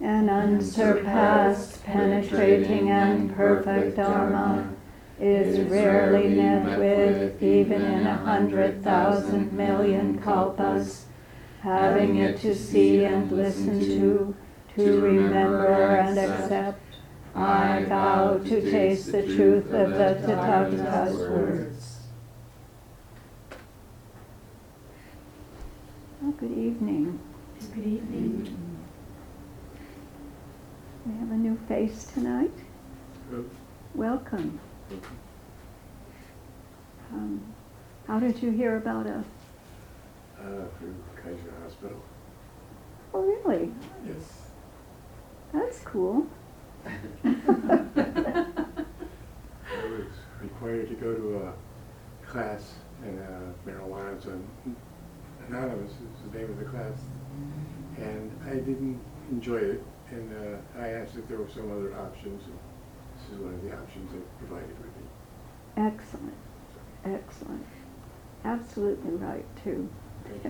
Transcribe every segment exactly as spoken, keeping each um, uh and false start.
An unsurpassed, penetrating, and perfect Dharma is rarely met with even in a hundred thousand million kalpas. Having it to see and listen to, to remember and accept, I vow to taste the truth of the Tathagata's words. Oh, good evening. Good evening. We have a new face tonight. Hello. Welcome. Um, how did you hear about us? Uh, through Kaiser Hospital. Oh, really? Yes. That's cool. I was required to go to a class in uh, Marijuana Anonymous is the name of the class, and I didn't enjoy it, and uh, I asked if there were some other options, and this is one of the options they provided with me. Excellent. Excellent. Absolutely right, too. Thank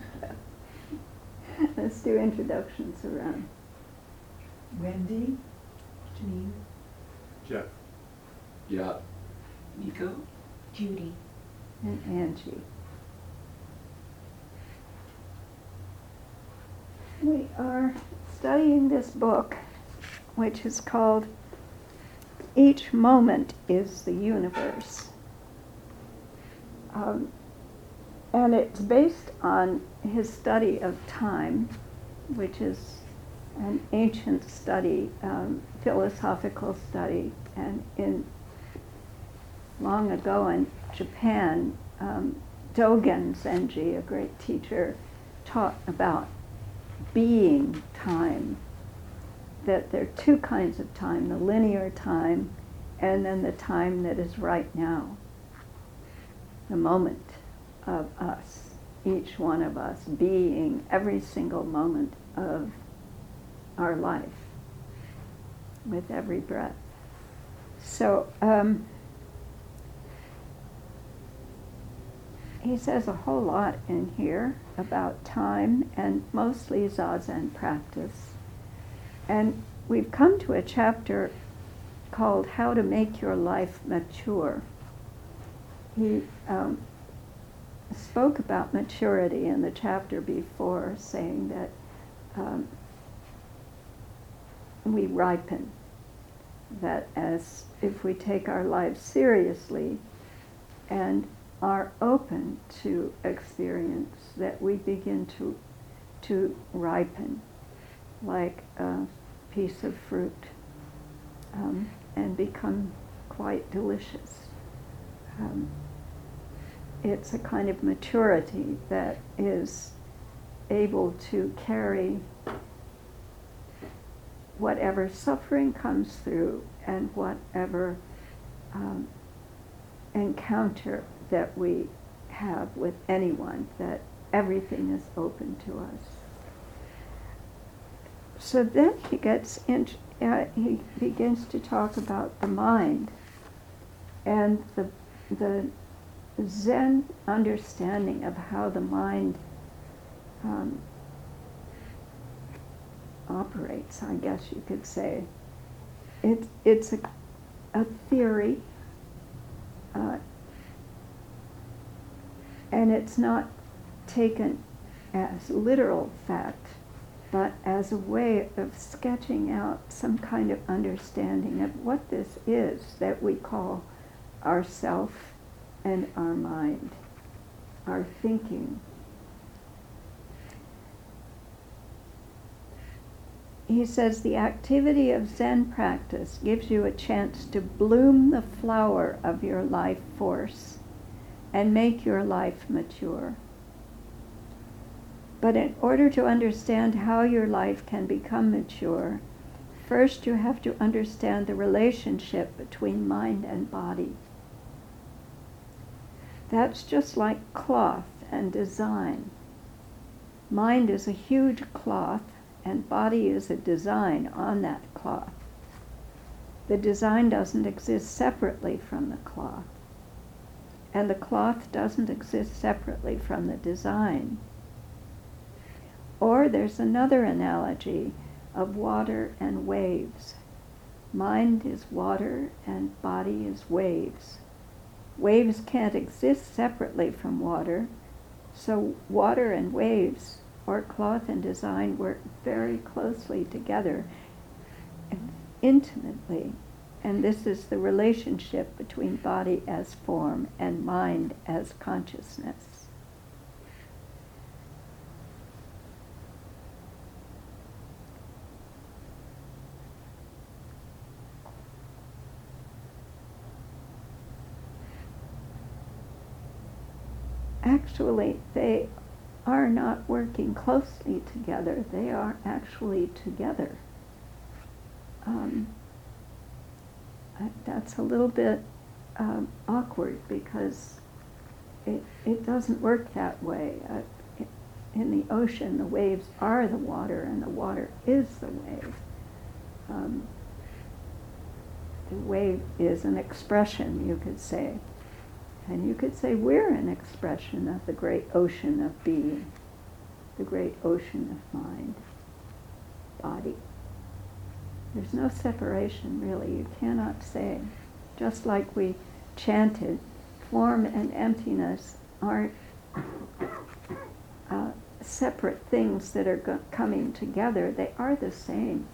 you. Let's do introductions around. Wendy, Janine, Jeff. Yeah. Nico, Judy. And Angie. We are studying this book, which is called Each Moment is the Universe. Um, and it's based on his study of time, which is an ancient study, um, philosophical study, and in long ago in Japan, um, Dogen Zenji, a great teacher, taught about being time, that there are two kinds of time, the linear time and then the time that is right now, the moment of us, each one of us being every single moment of our life with every breath. So um, he says a whole lot in here about time and mostly Zazen practice. And we've come to a chapter called How to Make Your Life Mature. He um, spoke about maturity in the chapter before, saying that um, we ripen, that as if we take our lives seriously and are open to experience, that we begin to to ripen like a piece of fruit um, and become quite delicious. Um, it's a kind of maturity that is able to carry whatever suffering comes through and whatever um, encounter that we have with anyone, that everything is open to us. So then he gets in, uh, he begins to talk about the mind and the the Zen understanding of how the mind um, operates, I guess you could say. It, it's a, a theory, uh, and it's not taken as literal fact, but as a way of sketching out some kind of understanding of what this is that we call our self and our mind, our thinking. He says the activity of Zen practice gives you a chance to bloom the flower of your life force and make your life mature. But in order to understand how your life can become mature, first you have to understand the relationship between mind and body. That's just like cloth and design. Mind is a huge cloth, and body is a design on that cloth. The design doesn't exist separately from the cloth, and the cloth doesn't exist separately from the design. Or there's another analogy. of water and waves. Mind is water and body is waves. Waves can't exist separately from water, so water and waves, or cloth and design, work very closely together, intimately. And this is the relationship between body as form and mind as consciousness. Actually, they are not working closely together. They are actually together. Um, I, that's a little bit um, awkward because it, it doesn't work that way. Uh, it, in the ocean, the waves are the water and the water is the wave. Um, the wave is an expression, you could say. And you could say we're an expression of the great ocean of being, the great ocean of mind, body. There's no separation, really. You cannot say. Just like we chanted, form and emptiness aren't uh, separate things that are go- coming together. They are the same.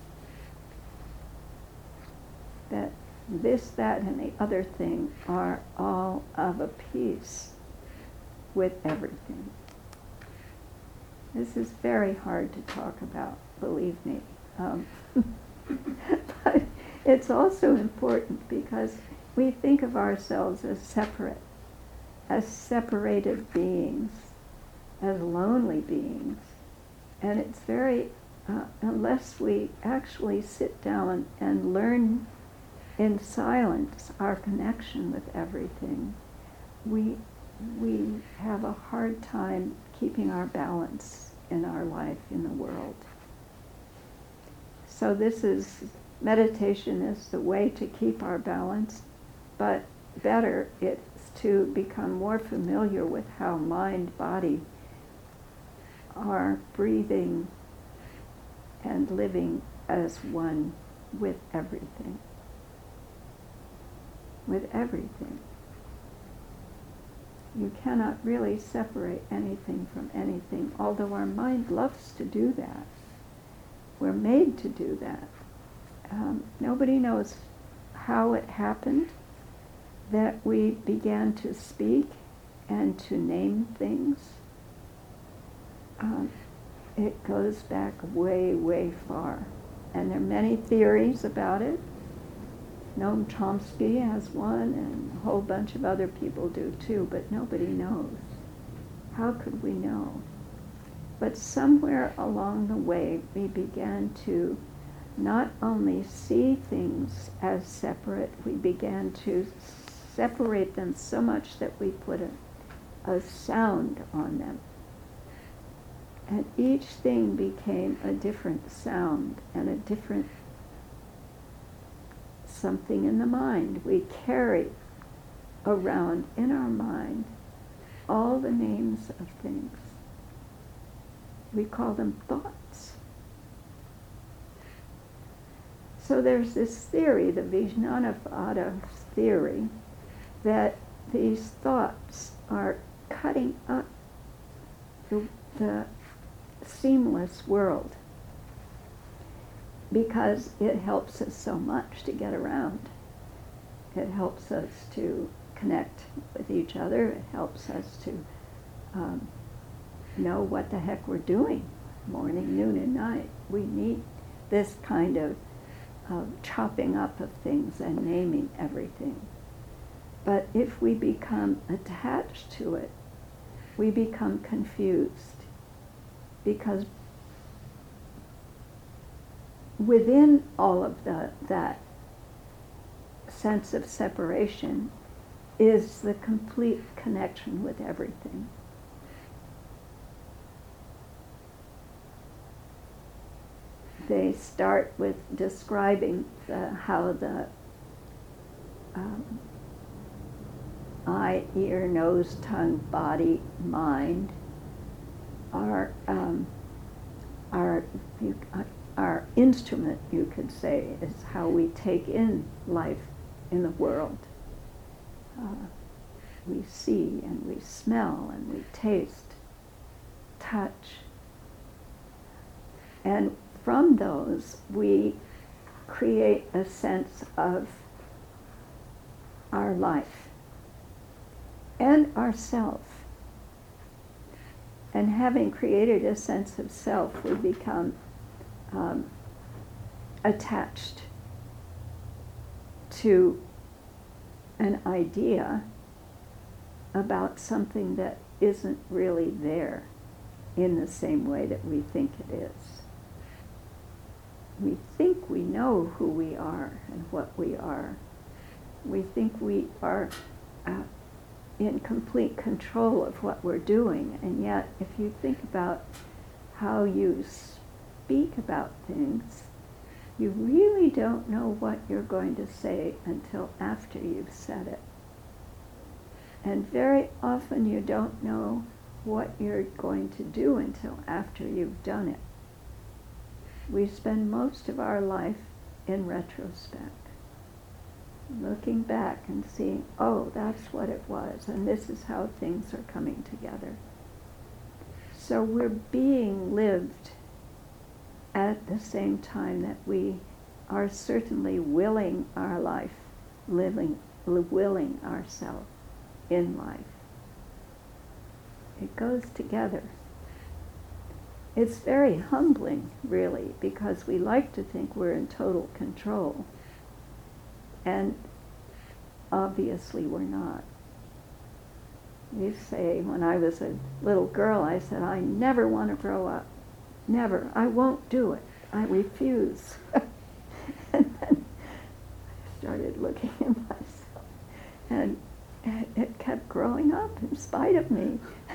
That this, that, and the other thing are all of a piece with everything. This is very hard to talk about, believe me. Um, but it's also important because we think of ourselves as separate, as separated beings, as lonely beings. And it's very, uh, unless we actually sit down and learn in silence our connection with everything, we we have a hard time keeping our balance in our life, in the world. So this is, meditation is the way to keep our balance, but better it's to become more familiar with how mind, body are breathing and living as one with everything. With everything. You cannot really separate anything from anything, although our mind loves to do that. We're made to do that. Um, nobody knows how it happened that we began to speak and to name things. Um, it goes back way, way far. And there are many theories about it. Noam Chomsky has one, and a whole bunch of other people do too, but nobody knows. How could we know? But somewhere along the way, we began to not only see things as separate, we began to separate them so much that we put a, a sound on them. And each thing became a different sound and a different something in the mind. We carry around in our mind all the names of things. We call them thoughts. So there's this theory, the Vijnanavada theory, that these thoughts are cutting up the, the seamless world, because it helps us so much to get around. It helps us to connect with each other. It helps us to um, know what the heck we're doing, morning, noon, and night. We need this kind of, of chopping up of things and naming everything. But if we become attached to it, we become confused, because within all of the, that sense of separation is the complete connection with everything. They start with describing the, how the um, eye, ear, nose, tongue, body, mind are um, are you, our instrument, you could say, is how we take in life in the world. Uh, we see and we smell and we taste, touch. And from those, we create a sense of our life and ourself. And having created a sense of self, we become um, attached to an idea about something that isn't really there in the same way that we think it is. We think we know who we are and what we are. We think we are uh, in complete control of what we're doing, and yet if you think about how you speak about things, you really don't know what you're going to say until after you've said it. And very often you don't know what you're going to do until after you've done it. We spend most of our life in retrospect, looking back and seeing, oh, that's what it was, and this is how things are coming together. So we're being lived at the same time that we are certainly willing our life, living, willing ourselves in life. It goes together. It's very humbling, really, because we like to think we're in total control. And obviously we're not. You say, when I was a little girl, I said, I never want to grow up. Never. I won't do it. I refuse. And then I started looking at myself, and it kept growing up in spite of me.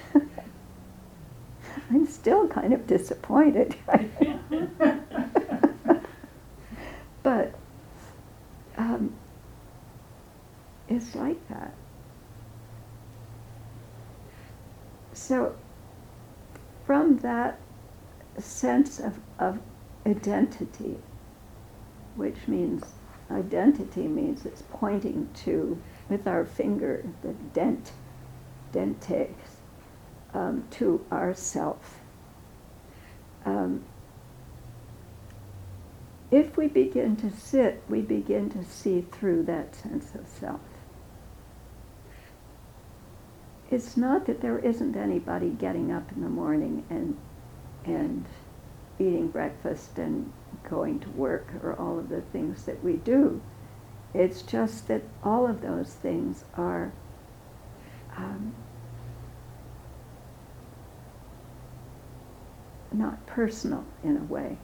I'm still kind of disappointed. But um, it's like that. So from that sense of, of identity, which means identity means it's pointing to, with our finger, the dent, dentes, um, to ourself. Um, if we begin to sit, we begin to see through that sense of self. It's not that there isn't anybody getting up in the morning and and eating breakfast and going to work, or all of the things that we do. It's just that all of those things are um, not personal in a way.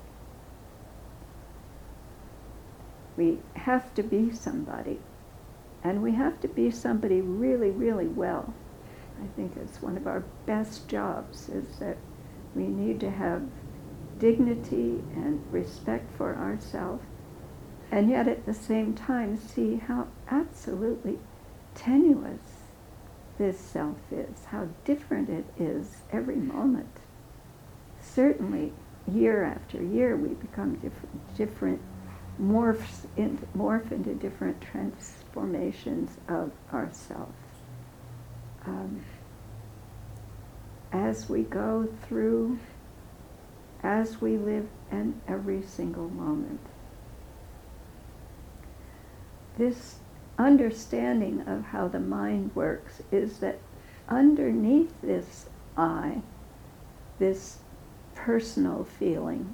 We have to be somebody, and we have to be somebody really, really well. I think it's one of our best jobs, is that we need to have dignity and respect for ourselves, and yet at the same time see how absolutely tenuous this self is, how different it is every moment. Certainly, year after year, we become different, different morphs in, morph into different transformations of ourselves. Um, as we go through, as we live in every single moment. This understanding of how the mind works is that underneath this I, this personal feeling,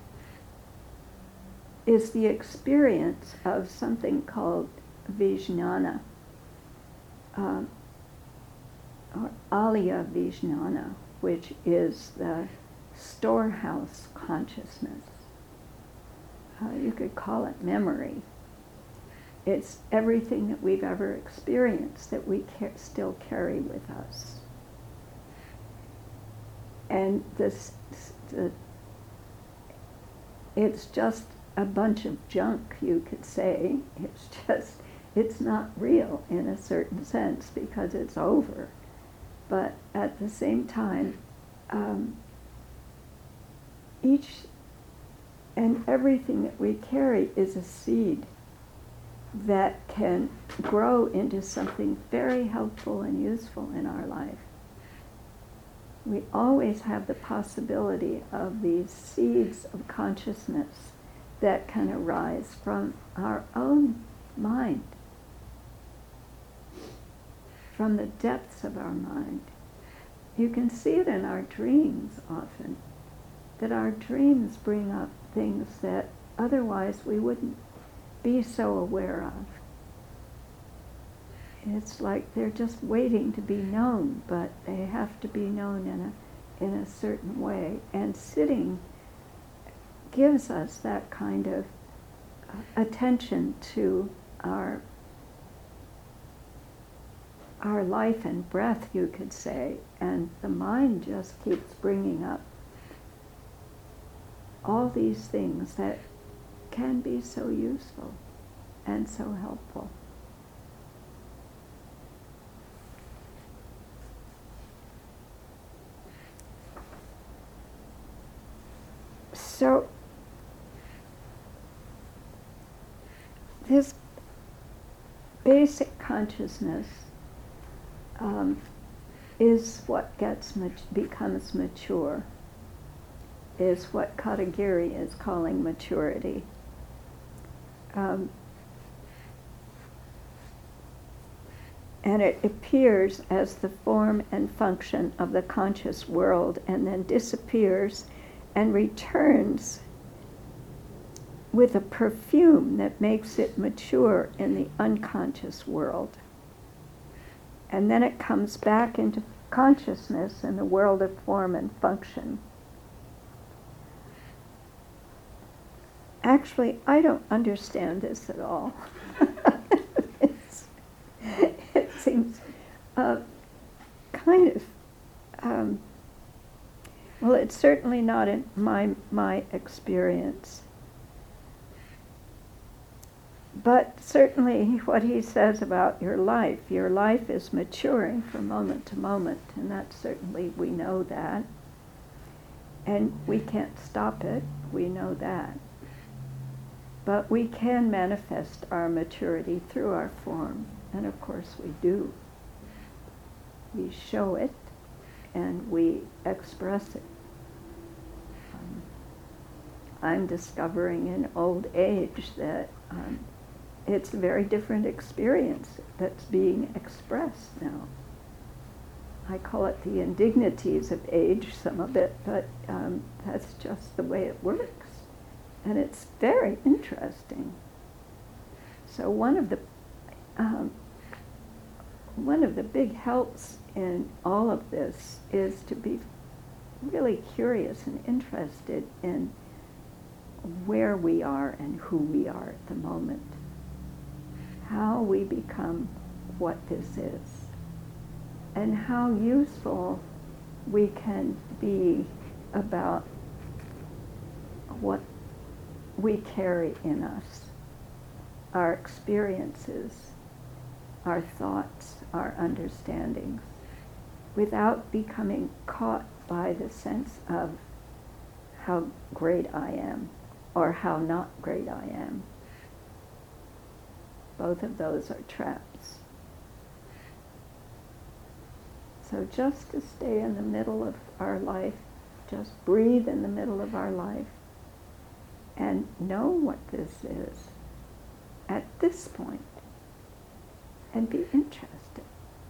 is the experience of something called Vijnana, uh, or Alaya Vijnana, which is the storehouse consciousness. Uh, you could call it memory. It's everything that we've ever experienced that we ca- still carry with us. And this, the, it's just a bunch of junk, you could say. It's just, it's not real in a certain sense because it's over. But at the same time, um, each And everything that we carry is a seed that can grow into something very helpful and useful in our life. We always have the possibility of these seeds of consciousness that can arise from our own mind, from the depths of our mind. You can see it in our dreams often, that our dreams bring up things that otherwise we wouldn't be so aware of. It's like they're just waiting to be known, but they have to be known in a in a certain way. And sitting gives us that kind of uh, attention to our our life and breath, you could say, and the mind just keeps bringing up all these things that can be so useful and so helpful. So, this basic consciousness um, is what gets mat- becomes mature, is what Katagiri is calling maturity. Um, and it appears as the form and function of the conscious world and then disappears and returns with a perfume that makes it mature in the unconscious world. And then it comes back into consciousness in the world of form and function. Actually, I don't understand this at all. it's, it seems uh, kind of, um, well, it's certainly not in my my experience. But certainly what he says about your life, your life is maturing from moment to moment, and that certainly we know that. And we can't stop it, we know that. But we can manifest our maturity through our form, and of course we do. We show it, and we express it. Um, I'm discovering in old age that um, it's a very different experience that's being expressed now. I call it the indignities of age, some of it, but um, that's just the way it works. And it's very interesting. So one of the um, one of the big helps in all of this is to be really curious and interested in where we are and who we are at the moment. How we become what this is. And how useful we can be about what we carry in us, our experiences, our thoughts, our understandings, without becoming caught by the sense of how great I am or how not great I am. Both of those are traps. So just to stay in the middle of our life, just breathe in the middle of our life, and know what this is at this point, and be interested.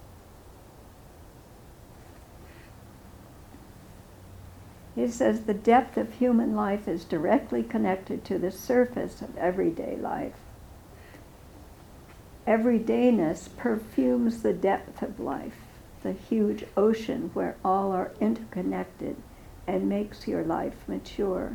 He says the depth of human life is directly connected to the surface of everyday life. Everydayness perfumes the depth of life, the huge ocean where all are interconnected, and makes your life mature.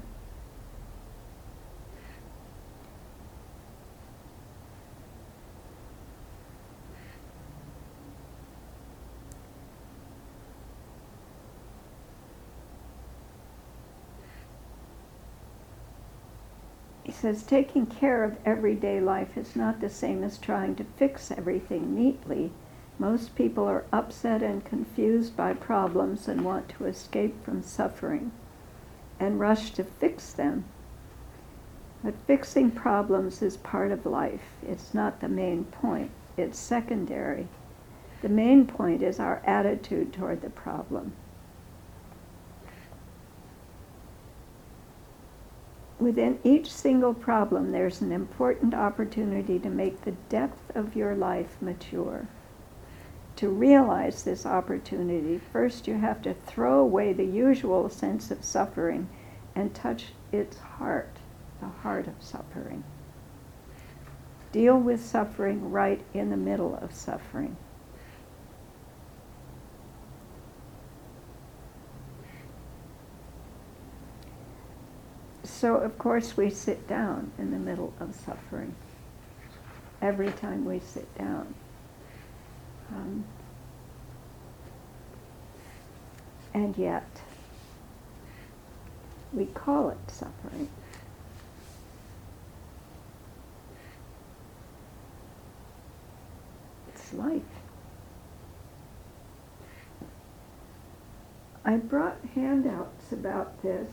He says taking care of everyday life is not the same as trying to fix everything neatly. Most people are upset and confused by problems and want to escape from suffering and rush to fix them. But fixing problems is part of life. It's not the main point. It's secondary. The main point is our attitude toward the problem. Within each single problem, there's an important opportunity to make the depth of your life mature. To realize this opportunity, first you have to throw away the usual sense of suffering and touch its heart, the heart of suffering. Deal with suffering right in the middle of suffering. So, of course, we sit down in the middle of suffering every time we sit down. Um, and yet, we call it suffering. It's life. I brought handouts about this.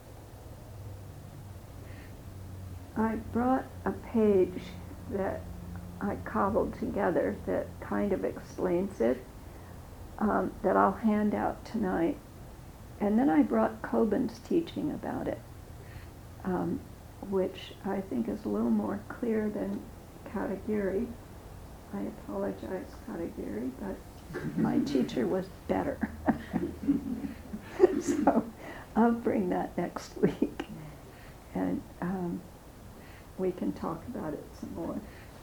I brought a page that I cobbled together that kind of explains it, um, that I'll hand out tonight. And then I brought Kobun's teaching about it, um, which I think is a little more clear than Katagiri. I apologize, Katagiri, but my teacher was better. So I'll bring that next week. And um, we can talk about it some more.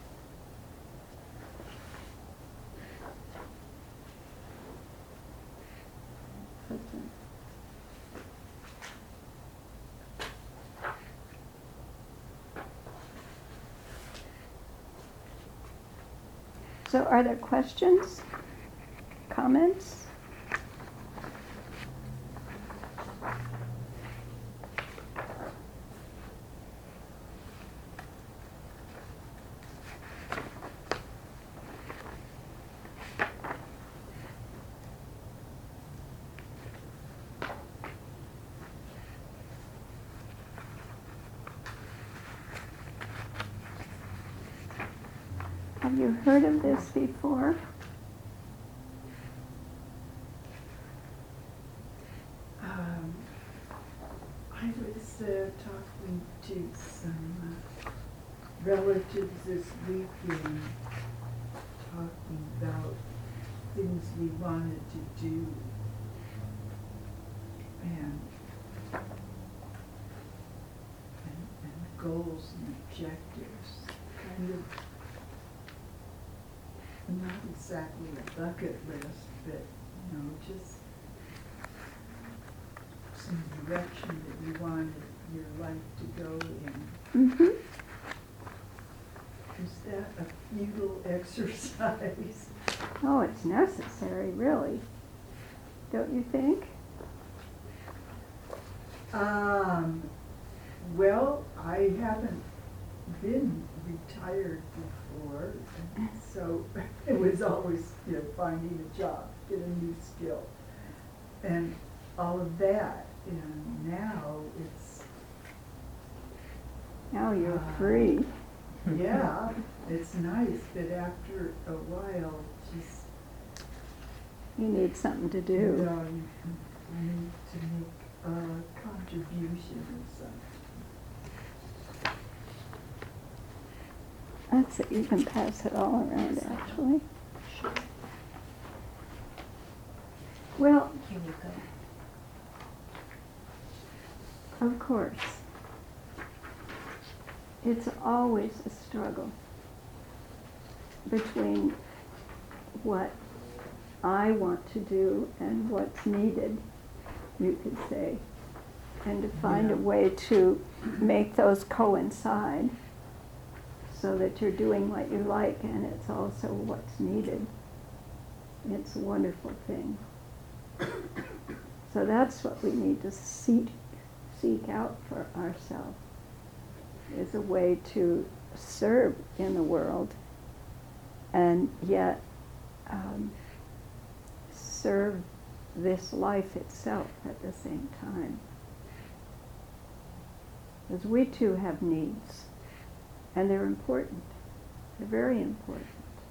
So are there questions, comments? Have you heard of this before? Um, I was uh, talking to some uh, relatives this weekend, talking about things we wanted to do, and and, and goals and objectives, kind of not exactly a bucket list, but, you know, just some direction that you wanted your life to go in. Mm-hmm. Is that a futile exercise? Oh, it's necessary, really. Don't you think? Um, well, I haven't been retired before, and so it was always, you know, finding a job, get a new skill, and all of that. And now it's Now you're uh, free. Yeah, it's nice, but after a while, just You need something to you do. know, you you need to make a contribution or something. That's it. You can pass it all around, actually. Well, Here we go. of course. It's always a struggle between what I want to do and what's needed, you could say, and to find a Yeah. way to make those coincide so that you're doing what you like and it's also what's needed. It's a wonderful thing. So that's what we need to seek, seek out for ourselves, is a way to serve in the world and yet um, serve this life itself at the same time. Because we too have needs, and they're important. They're very important.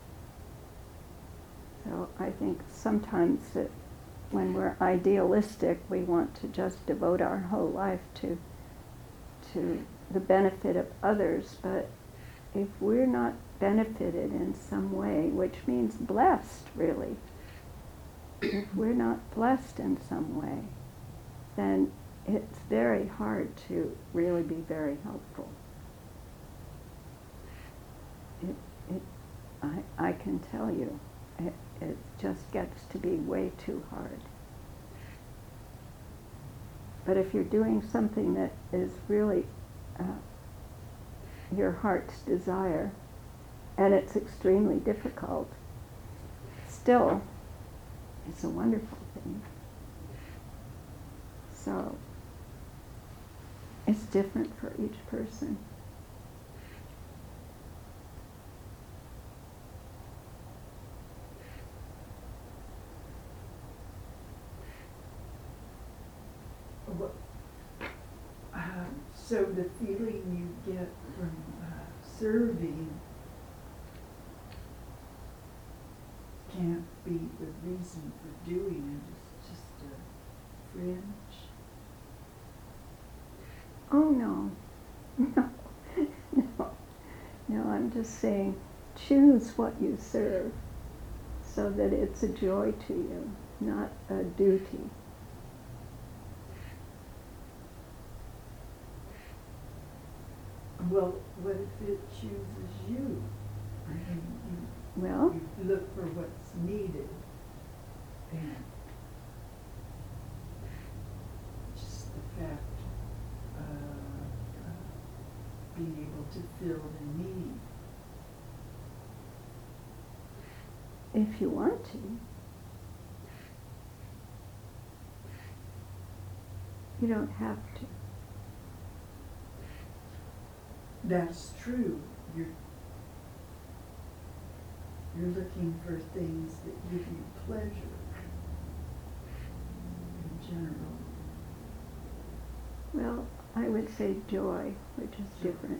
So I think sometimes that when we're idealistic, we want to just devote our whole life to to the benefit of others, but if we're not benefited in some way, which means blessed, really, if we're not blessed in some way, then it's very hard to really be very helpful. It, it, I, I can tell you, it, it just gets to be way too hard. But if you're doing something that is really uh, your heart's desire, and it's extremely difficult, still, it's a wonderful thing. So, it's different for each person. What, uh, so the feeling you get from uh, serving can't be the reason for doing it, it's just a fringe. Oh no, no, no, no, I'm just saying, choose what you serve so that it's a joy to you, not a duty. Well, what if it chooses you? I mean, you, Well, you look for what's needed, and just the fact uh, uh, being able to fill the need. if you want to. You don't have to. That's true. You're you're looking for things that give you pleasure in general. Well, I would say joy, which is different.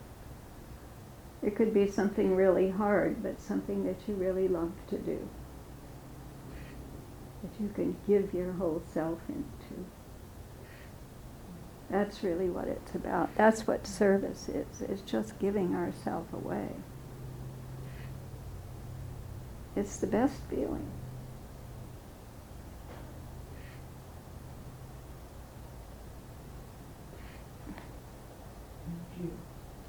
It could be something really hard, but something that you really love to do, that you can give your whole self into. That's really what it's about. That's what service is. It's just giving ourselves away. It's the best feeling. Thank you.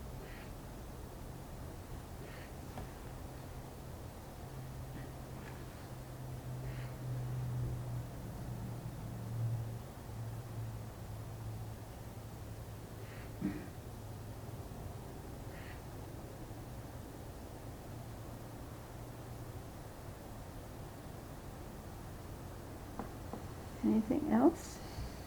Anything else?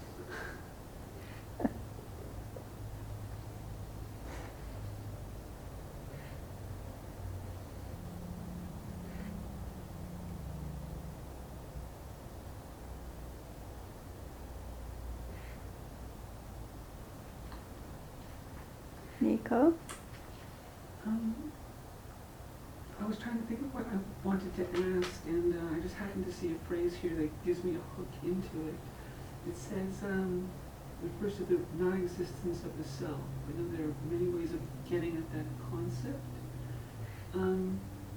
Nico? Um, I was trying to think of what I wanted to ask, and uh, I just happened to see a phrase here that gives me a hook into it. It says, um, refers to the non-existence of the self. I know there are many ways of getting at that concept. Um,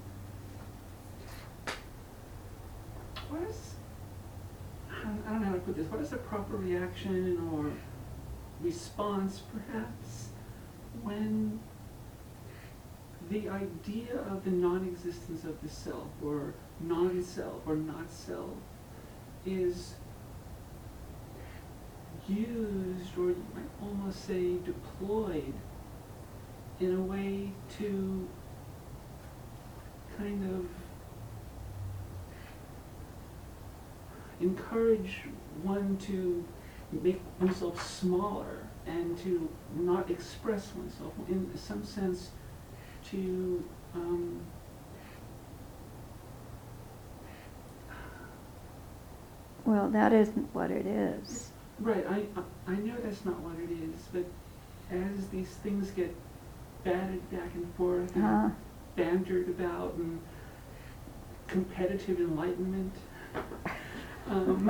what is, I don't, I don't know how to put this, what is the proper reaction or response, perhaps, when the idea of the non-existence of the self, or non-self, or not self, is used, or you might almost say deployed, in a way to kind of encourage one to make oneself smaller and to not express oneself, in some sense to um, Well, that isn't what it is. right, I, I I know that's not what it is, but as these things get batted back and forth and Uh, bantered about and competitive enlightenment, um,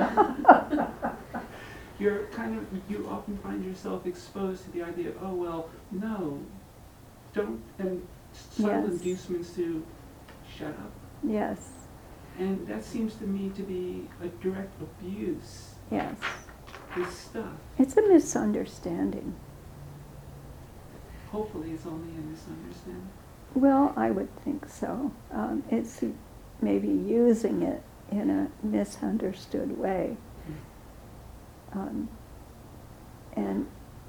you're kind of, you often find yourself exposed to the idea of, oh, well, no, don't, and subtle Yes. inducements to shut up. yes, And that seems to me to be a direct abuse, yes. this stuff. It's a misunderstanding. Hopefully it's only a misunderstanding. Well, I would think so. Um, it's maybe using it in a misunderstood way. Um, and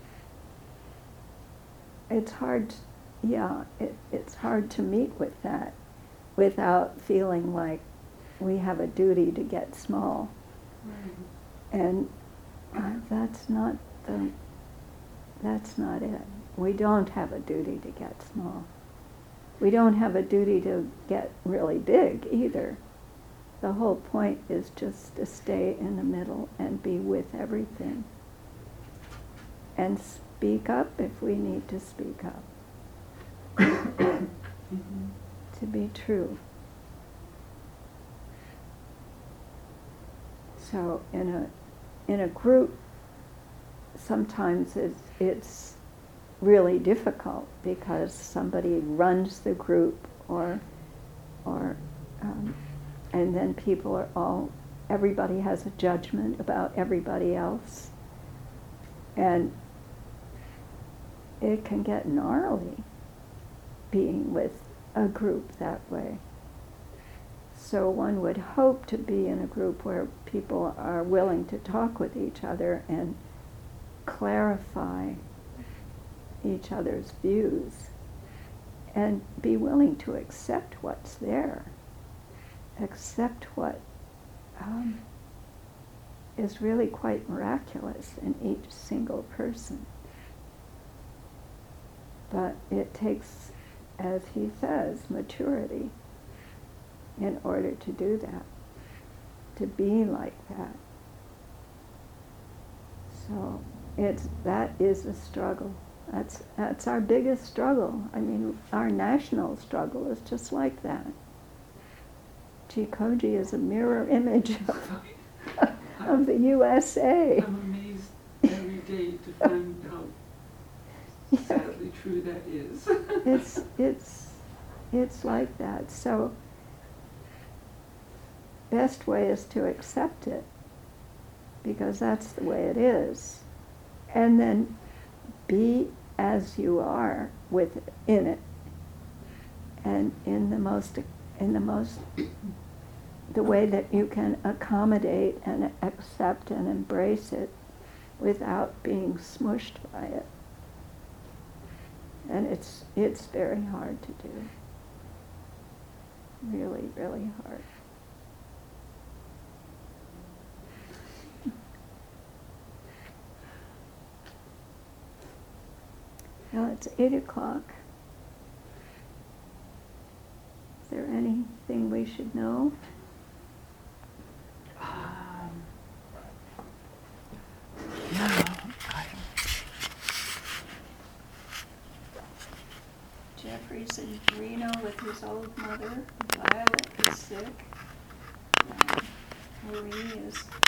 it's hard, yeah, it, it's hard to meet with that without feeling like we have a duty to get small. Right. And uh, that's not the, that's not it. We don't have a duty to get small. We don't have a duty to get really big either. The whole point is just to stay in the middle and be with everything. And speak up if we need to speak up. Mhm. To be true. So in a in a group, sometimes it's it's really difficult because somebody runs the group, or or um, and then people are all, everybody has a judgment about everybody else, and it can get gnarly being with a group that way. So one would hope to be in a group where people are willing to talk with each other and clarify each other's views and be willing to accept what's there, accept what um, is really quite miraculous in each single person. But it takes, as he says, maturity in order to do that, to be like that. So it's, that is a struggle. That's, that's our biggest struggle. I mean, our national struggle is just like that. Jikoji is a mirror image of, of the U S A. I'm amazed every day to find how sadly true that is. It's, it's, it's like that. So, best way is to accept it, because that's the way it is. And then be as you are within it, and in the most, in the most, the way that you can accommodate and accept and embrace it without being smushed by it. And it's, it's very hard to do. Really, really hard. Well, it's eight o'clock. Is there anything we should know? Um, no, I Jeffrey's in Reno with his old mother. Violet is sick. Um, Marie is